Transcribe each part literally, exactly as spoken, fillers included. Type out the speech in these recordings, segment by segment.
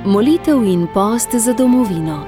Molitev in post za domovino.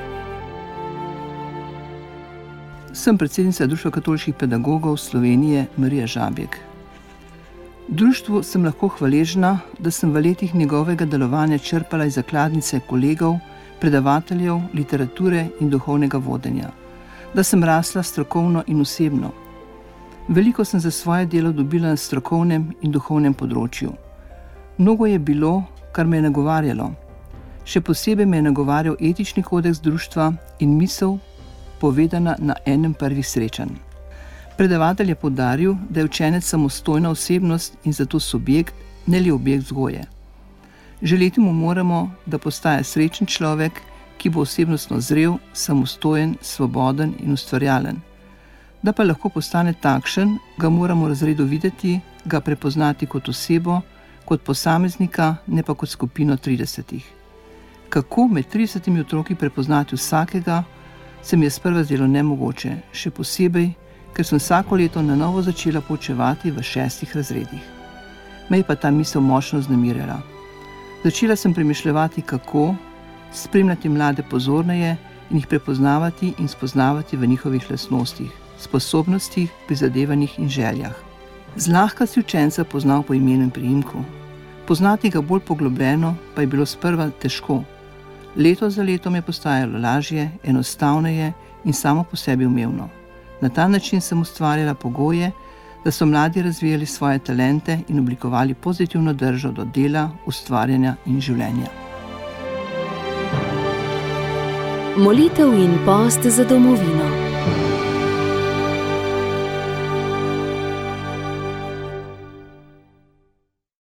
Sem predsednica Društva katoliških pedagogov Slovenije Marija Žabjek. Društvu sem lahko hvaležna, da sem v letih njegovega delovanja črpala iz zakladnice kolegov, predavateljev, literature in duhovnega vodenja, da sem rasla strokovno in osebno. Veliko sem za svoje delo dobila na strokovnem in duhovnem področju. Mnogo je bilo, kar me je nagovarjalo. Še posebej me je nagovarjal etični kodeks društva in misel, povedana na enem prvih srečanj. Predavatelj je poudaril, da je učenec samostojna osebnost in zato subjekt, ne le objekt vzgoje. Želeti mu moramo, da postaja srečen človek, ki bo osebnostno zrel, samostojen, svoboden in ustvarjalen. Da pa lahko postane takšen, ga moramo v razredu videti, ga prepoznati kot osebo, kot posameznika, ne pa kot skupino tridesetih. Kako med tridesetimi otroki prepoznati vsakega, se mi je sprva zdelo nemogoče, še posebej, ker sem vsako leto na novo začela poučevati v šestih razredih. Me je pa ta misel močno vznemirjala. Začela sem premišljevati, kako spremljati mlade pozorneje in jih prepoznavati in spoznavati v njihovih lastnostih, sposobnostih, prizadevanjih in željah. Zlahka si učenca poznal po imenu in priimku. Poznati ga bolj poglobljeno pa je bilo sprva težko. Leto za letom je postajalo lažje, enostavneje in samo po sebi umevno. Na ta način sem ustvarjala pogoje, da so mladi razvijali svoje talente in oblikovali pozitivno držo do dela, ustvarjanja in življenja. Molitev in post za domovino.